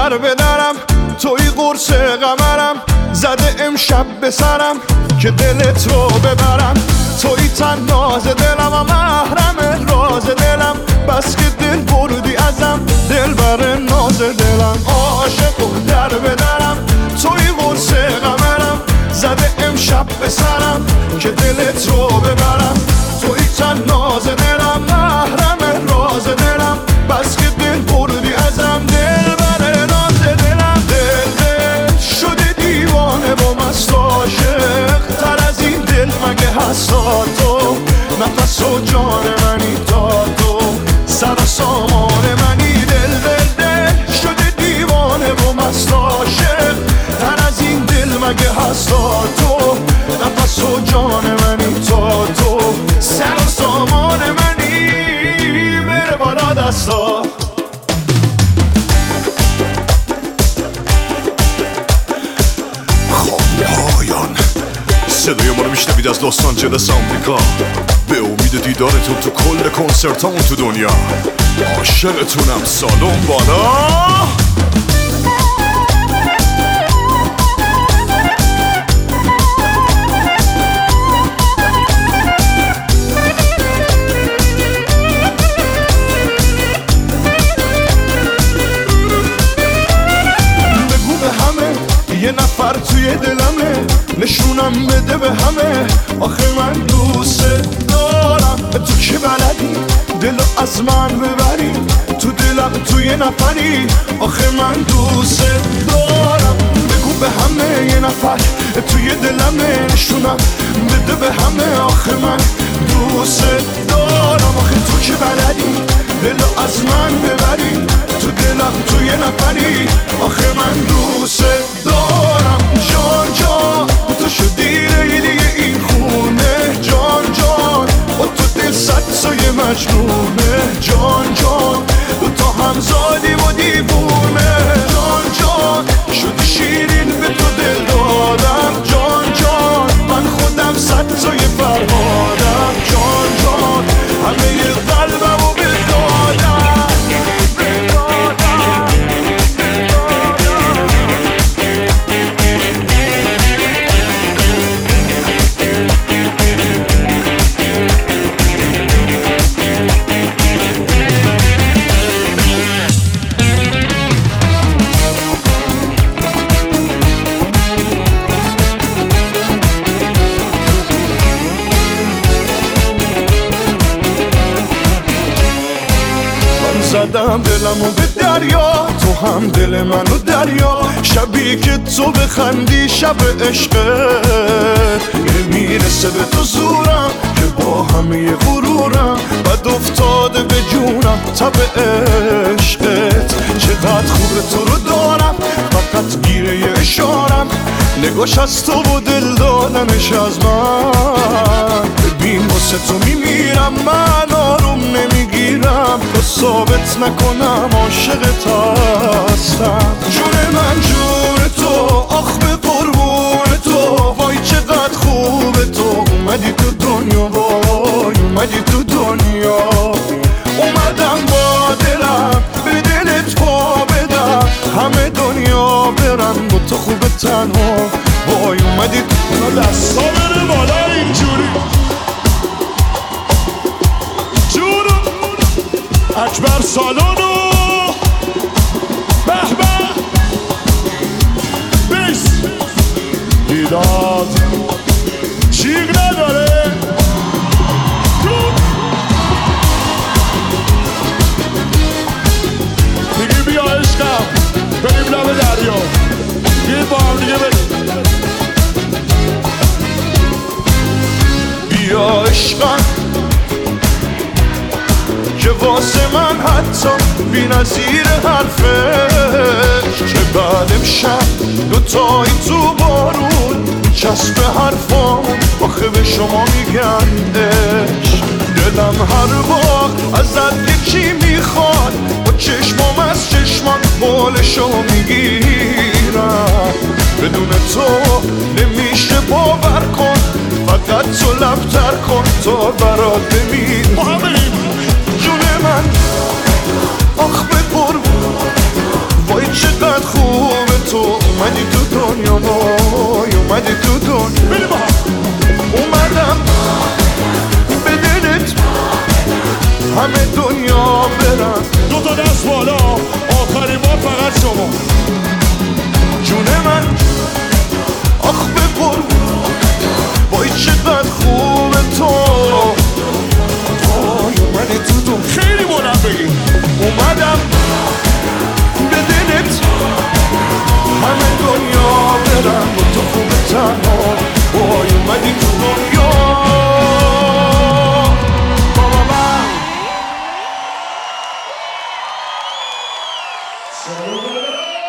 در بدرم، توی قرص قمرم، زده امشب به سرم که دلت رو ببرم. توی تناز دلم و محرم راز دلم، بس که دل بردی ازم دل بر ناز دلم. عاشق و در بدرم، توی قرص قمرم، زده امشب به سرم که دلت رو ببرم. توی تناز دلم، محرم راز دلم، بس که دل بردی ازم دل بر ناز دلم. دل شده دیوانه و مست عاشق، تر از این دل مگه هست تو؟ نفس و جان منی تا تو، سر و سامان منی. دل شده دیوانه و مست عاشق، تر از این دل مگه هست تو؟ نفس و جان منی تا تو، سر و سامان منی. بره بالا دستا پایان. صدای ما رو میشنوید از لس آنجلس آمریکا، به امید دیدارتون تو کل کنسرتامون تو دنیا. عاشقتونم. سالن بالا. یه نفر توی دلمه، نشونم بده به همه. آخه من دوست دارم، تو که بلدی دلو از من ببری، تو دلم توی نفری. آخه من دوست دارم، بگو به همه. یه نفر توی دلمه، نشونم بده به همه. آخه من دوست دارم، آخه تو که بلدی دلو از من ببری، تو دلم توی نفری. آخه من دوست دارم. جان جان تو شدی لیلی این خونه، جان جان با تو دل صد سایه مجنونه. جان جان دو تا هم زادیم و دیوونه. جان جان شدی شیرین به تو دل دادم. جان جان من خودم صد سایه فرهادم. جان جان همه قلبم و بدادم. زدم دلمو به دریا، تو هم دل منو دریا. شبی که تو بخندی شب عشقت، نمیرسه به تو زورم که با همه غرورم بد افتاده به جونم تب عشقت. چقدر خوبه تو رو دارم، فقط گیره یه اشارم. نگاش از تو و دل دادنش از من. ببین واسه تو میمیرم، من آروم نمیگیرم تا ثابت نکنم عاشقت هستم. جون من جون تو، آخ به قربون تو. وای چقدر خوبه تو، اومدی تو دنیا. وای اومدی تو دنیا. اومدم با دلم به دلت پا بدم، همه دنیا برم با تو خوبه تنها. وای اومدی تو دستا بره بالا اینجوری. جونو اکبر سالونو به به بیس دیداد چیق نداره. دیگه بیا عشقم بریم لب دریا، بیا با هم دیگه بریم. بیا عشقم که واسه من حتی بی نظیر حرفش، که بعد امشب دوتایی تو بارون چسب حرفام. آخه به شما میگن عشق، دلم هر بار ازت یکی میخواد، با چشمام از چشمم بالشو میگیرم. بدون تو نمیشه باور کن، فقط تو لبتر کن تا برات بمیرم. جون من آخ به قربون، وای چقدر Saludos.